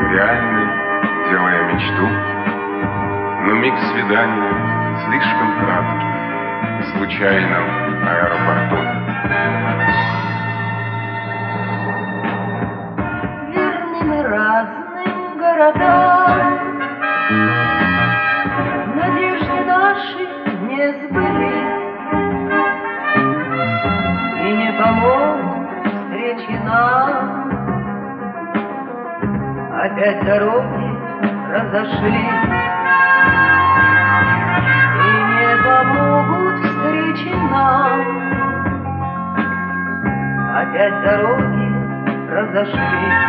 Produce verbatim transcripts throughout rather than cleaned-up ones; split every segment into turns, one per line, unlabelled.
реальной, делая мечту, но миг свидания слишком краткий в случайном аэропорту.
Верны мы разным городам, надежды наши не сбылись, и не помогут встречи нам. Опять дороги разошлись, и не помогут встречи нам. Опять дороги разошлись.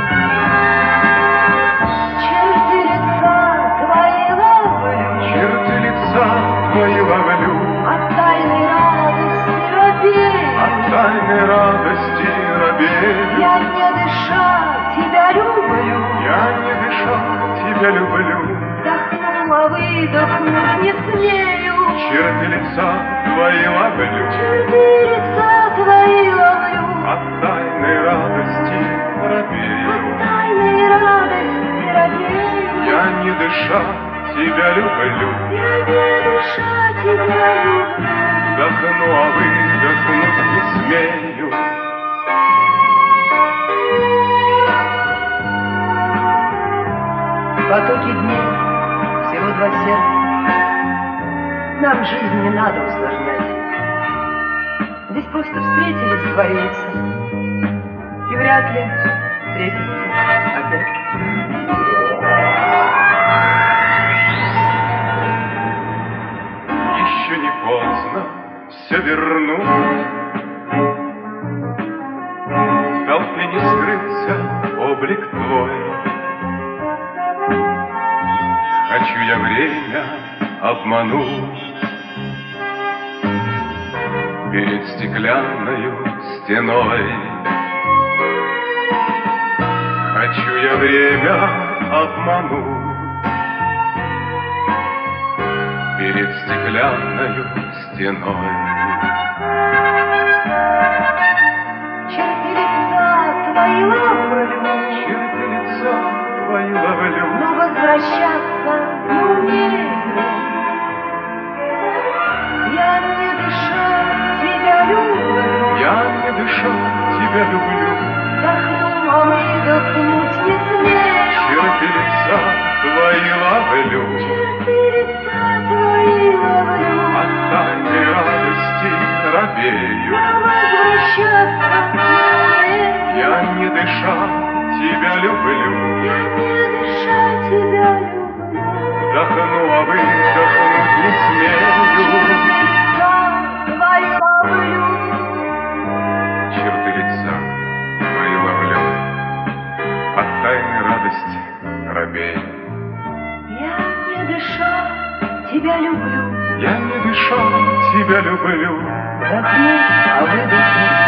Черты лица твои ловлю,
Черты лица твои ловлю,
от тайной радости робею,
от тайной радости робею.
я не дыша тебя люблю,
Я не дыша тебя люблю,
вдохнула, выдохнуть не смею.
черты лица твои ловлю,
Черты лица твои ловлю,
от тайной радости робею.
от тайной радости робею.
Я не дыша тебя люблю,
Я не дыша тебя люблю,
вдохну, а выдохнуть не смею.
потоки дней, всего два сердца. Нам жизнь не надо усложнять. Здесь просто встретились творинцы, и вряд ли встретятся опять.
Еще не поздно все вернуть, в толпе не скрылся облик твой. Хочу я время обмануть перед стеклянною стеной. Хочу я время обмануть перед стеклянною стеной.
Черты лица твои ловлю,
Черты лица твои ловлю,
но возвращаться не умею. Я не дыша тебя люблю,
я не дыша тебя люблю.
вдохнула, выдохнуть не смею.
Черты лица твои ловлю,
Черты лица твои ловлю,
от тайной радости робею.
но возвращаться не умею.
Я не дыша тебя люблю,
Я не дыша тебя люблю,
вдохну, а выдохнуть не смею.
лица твои ловлю,
Черты лица твои ловлю, от тайной радости робею.
я не дыша тебя люблю,
Я не дыша тебя люблю,
вдохну, а выдохну